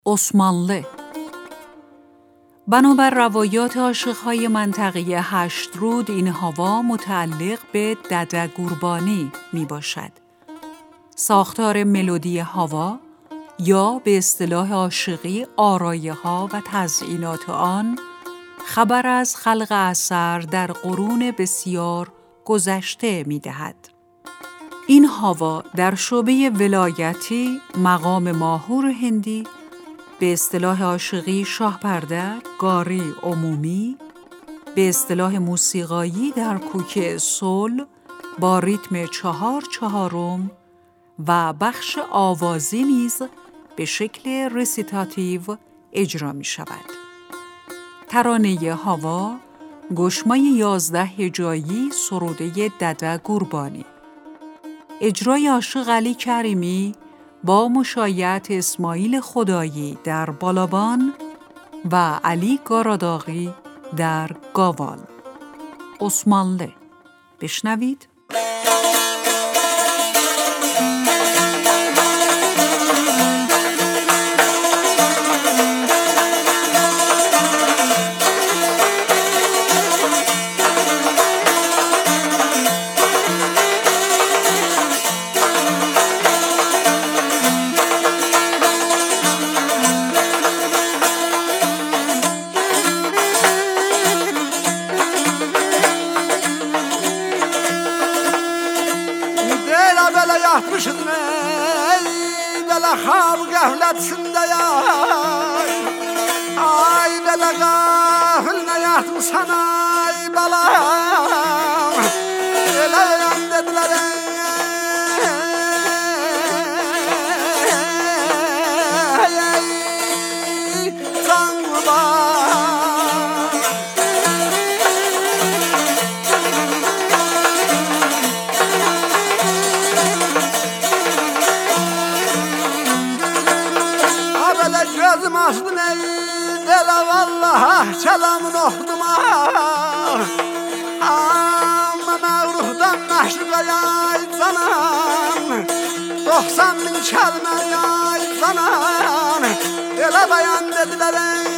عثمانlı. بنابر روایات عاشق‌های منطقه هشترود این هوا متعلق به دده گوربانی می باشد. ساختار ملودی هوا یا به اصطلاح عاشقی آرایه ها و تزیینات آن خبر از خلق اثر در قرون بسیار گذشته می دهد. این هوا در شعبه ولایتی مقام ماهور هندی به اصطلاح عاشقی شاهپرده، گاری عمومی، به اصطلاح موسیقایی در کوک سول با ریتم 4/4 و بخش آوازی نیز به شکل رسیتاتیو اجرا می شود. ترانه هوا گشمای 11 هجایی سروده دده گوربانی. اجرای عاشق علی کریمی با مشایعت اسماعیل خدایی در بالابان و علی گاراداغی در گاوال. عثمانlı. بشنوید. Yatmışım ey bela hab gafletinde ya ay bela gafilne yatmışsan ay bela bela dediler ey can kurban gözüm açtın ey dela vallaha selamın okudum amma mağruhdan mahşuqa yay canan 90 bin kəlmə yay canan elə bayan dediler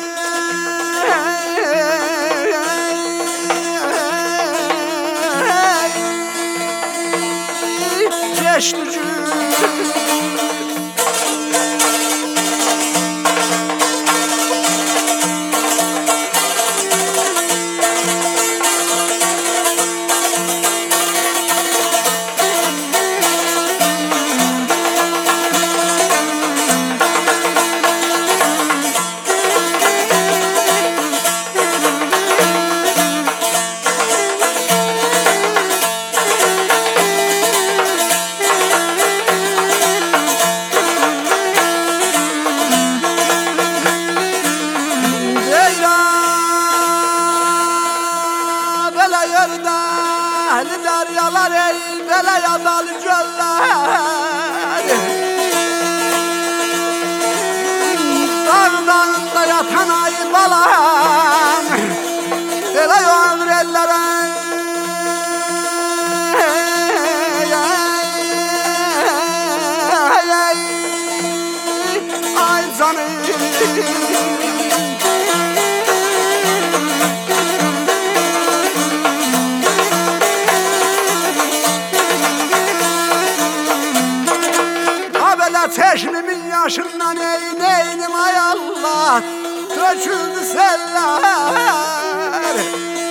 geçti gün deryalar ey bele yadalı göller dağda yatan ay balam ele yağdır ellere ay canım çeşnimin yaşından ey neynim ay Allah döküldü seller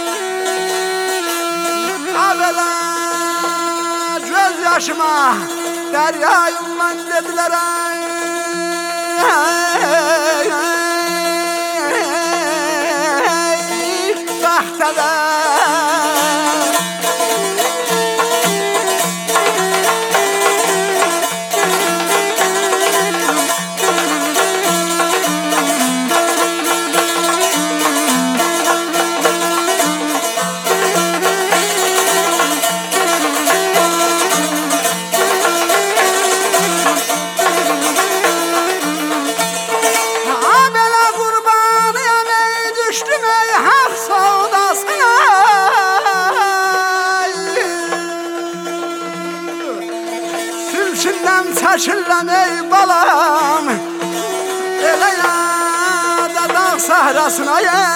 abela göz yaşıma deryayım lan dediler bahteler çeşirlen ey balam ele sahrasına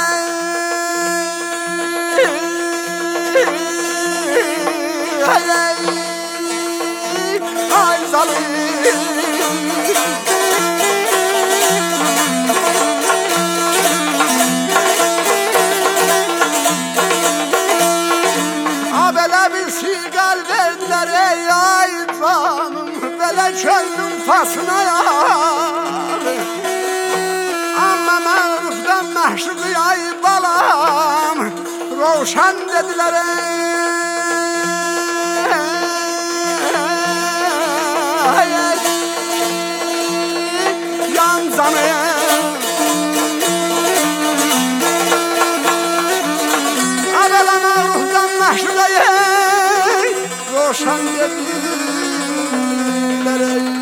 ay zalim. Abele bir sigar verdiler ey ay canım, böyle çözdüm pasına ya. Amma mağrufdan mahşudu ay balam, roşan dediler ey yan canım. Abele mağrufdan mahşudu ay roşan dediler ey